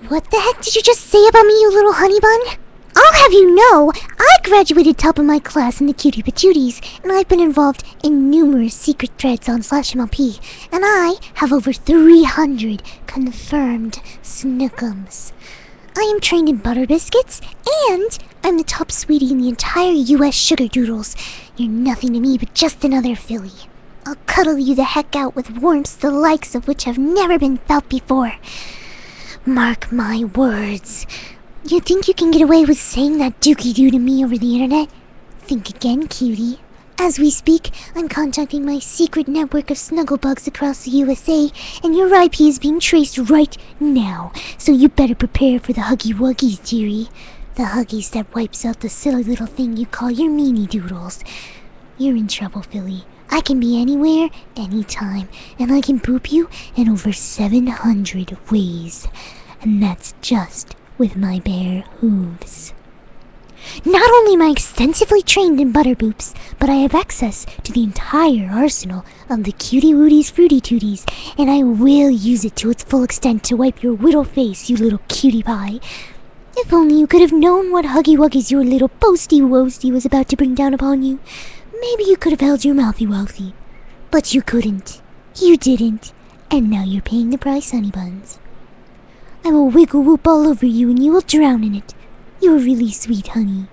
What the heck did you just say about me, you little honey bun? I'll have you know, I graduated top of my class in the Cutie Patooties, and I've been involved in numerous secret threads on /MLP, and I have over 300 confirmed snookums. I am trained in butter biscuits, and I'm the top sweetie in the entire US Sugar Doodles. You're nothing to me but just another filly. I'll cuddle you the heck out with warmth the likes of which have never been felt before. Mark my words. You think you can get away with saying that dookie-doo to me over the internet? Think again, cutie. As we speak, I'm contacting my secret network of snugglebugs across the USA, and your IP is being traced right now, so you better prepare for the Huggy Wuggies, dearie. The Huggies that wipes out the silly little thing you call your meanie doodles. You're in trouble, Philly. I can be anywhere, anytime, and I can poop you in over 700 ways. And that's just with my bare hooves. Not only am I extensively trained in butter boops, but I have access to the entire arsenal of the Cutie Wooties Fruity Tooties, and I will use it to its full extent to wipe your whittle face, you little cutie pie. If only you could have known what Huggy Wuggies your little boasty woasty was about to bring down upon you. Maybe you could have held your mouthy wealthy. But you couldn't. You didn't. And now you're paying the price, honey buns. I will wiggle whoop all over you and you will drown in it. You're really sweet, honey.